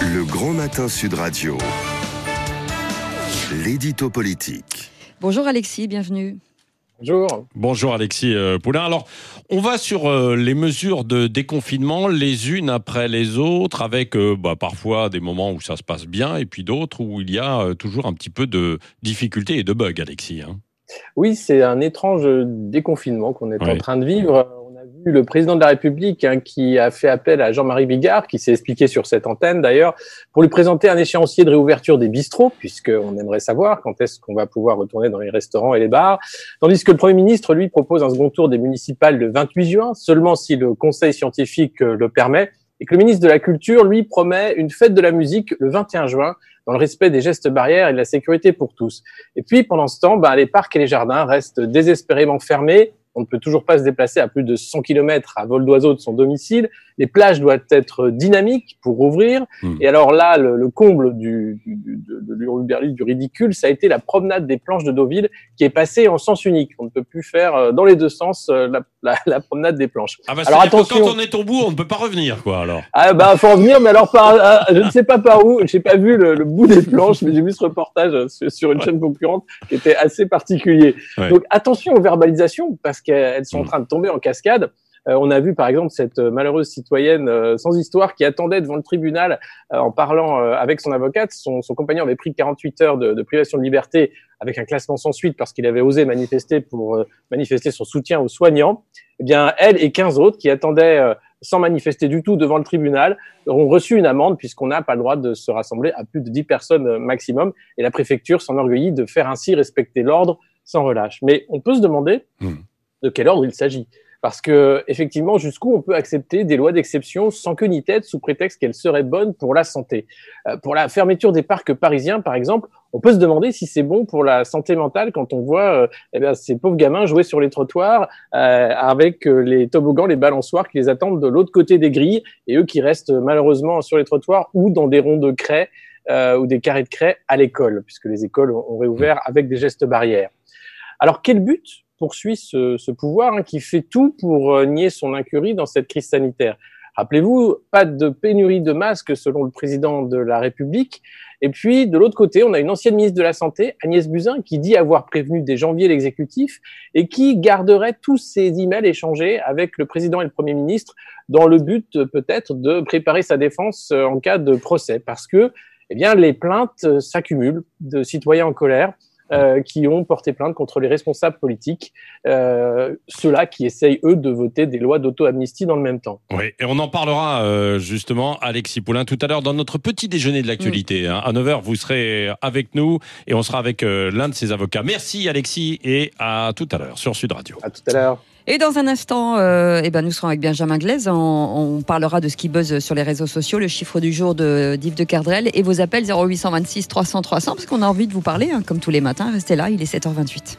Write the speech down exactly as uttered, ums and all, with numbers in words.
Le Grand Matin Sud Radio, l'édito politique. Bonjour Alexis, bienvenue. Bonjour. Bonjour Alexis euh, Poulain. Alors, on va sur euh, les mesures de déconfinement, les unes après les autres, avec euh, bah, parfois des moments où ça se passe bien et puis d'autres où il y a euh, toujours un petit peu de difficultés et de bugs, Alexis. Hein. Oui, c'est un étrange déconfinement qu'on est oui. en train de vivre. On a vu le président de la République hein, qui a fait appel à Jean-Marie Bigard, qui s'est expliqué sur cette antenne d'ailleurs, pour lui présenter un échéancier de réouverture des bistrots, puisqu'on aimerait savoir quand est-ce qu'on va pouvoir retourner dans les restaurants et les bars. Tandis que le Premier ministre, lui, propose un second tour des municipales le vingt-huit juin, seulement si le conseil scientifique le permet. Et que le ministre de la Culture, lui, promet une fête de la musique le vingt et un juin, dans le respect des gestes barrières et de la sécurité pour tous. Et puis, pendant ce temps, bah, les parcs et les jardins restent désespérément fermés. On ne peut toujours pas se déplacer à plus de cent kilomètres à vol d'oiseau de son domicile. Les plages doivent être dynamiques pour ouvrir. Mmh. Et alors là, le, le comble du, du, de, de l'hurluberlus, du ridicule, ça a été la promenade des planches de Deauville qui est passée en sens unique. On ne peut plus faire dans les deux sens la, la, la promenade des planches. Ah bah, alors attention, quand on est au bout, on ne peut pas revenir, quoi, alors. Ah bah, faut revenir, mais alors par, euh, je ne sais pas par où. J'ai pas vu le, le bout des planches, mais j'ai vu ce reportage sur, sur une ouais. chaîne concurrente qui était assez particulier. Ouais. Donc attention aux verbalisations, parce qu'elles sont mmh. en train de tomber en cascade. Euh, on a vu par exemple cette euh, malheureuse citoyenne euh, sans histoire qui attendait devant le tribunal euh, en parlant euh, avec son avocate. Son, son compagnon avait pris quarante-huit heures de, de privation de liberté avec un classement sans suite parce qu'il avait osé manifester pour euh, manifester son soutien aux soignants. Eh bien, elle et quinze autres qui attendaient euh, sans manifester du tout devant le tribunal ont reçu une amende puisqu'on n'a pas le droit de se rassembler à plus de dix personnes euh, maximum. Et la préfecture s'enorgueillit de faire ainsi respecter l'ordre sans relâche. Mais on peut se demander mmh. de quel ordre il s'agit. Parce que, effectivement, jusqu'où on peut accepter des lois d'exception sans queue ni tête sous prétexte qu'elles seraient bonnes pour la santé. Euh, pour la fermeture des parcs parisiens, par exemple, on peut se demander si c'est bon pour la santé mentale quand on voit euh, eh bien, ces pauvres gamins jouer sur les trottoirs euh, avec euh, les toboggans, les balançoires qui les attendent de l'autre côté des grilles et eux qui restent malheureusement sur les trottoirs ou dans des ronds de craie euh, ou des carrés de craie à l'école, puisque les écoles ont réouvert avec des gestes barrières. Alors, quel but poursuit ce, ce pouvoir hein, qui fait tout pour euh, nier son incurie dans cette crise sanitaire? Rappelez-vous, pas de pénurie de masques selon le président de la République. Et puis, de l'autre côté, on a une ancienne ministre de la Santé, Agnès Buzyn, qui dit avoir prévenu dès janvier l'exécutif et qui garderait tous ses emails échangés avec le président et le Premier ministre dans le but peut-être de préparer sa défense en cas de procès. Parce que, eh bien, les plaintes s'accumulent de citoyens en colère. Euh, qui ont porté plainte contre les responsables politiques, euh, ceux-là qui essayent, eux, de voter des lois d'auto-amnistie dans le même temps. Oui, et on en parlera euh, justement, Alexis Poulain, tout à l'heure dans notre petit déjeuner de l'actualité. Mmh. Hein. À neuf heures, vous serez avec nous et on sera avec euh, l'un de ses avocats. Merci Alexis et à tout à l'heure sur Sud Radio. À tout à l'heure. Et dans un instant, euh, eh ben, nous serons avec Benjamin Glaise. On, on parlera de ce qui buzz sur les réseaux sociaux, le chiffre du jour de d'Yves de Kerdrel et vos appels zéro huit cent vingt-six trois cents trois cents parce qu'on a envie de vous parler, hein, comme tous les matins. Restez là, il est sept heures vingt-huit.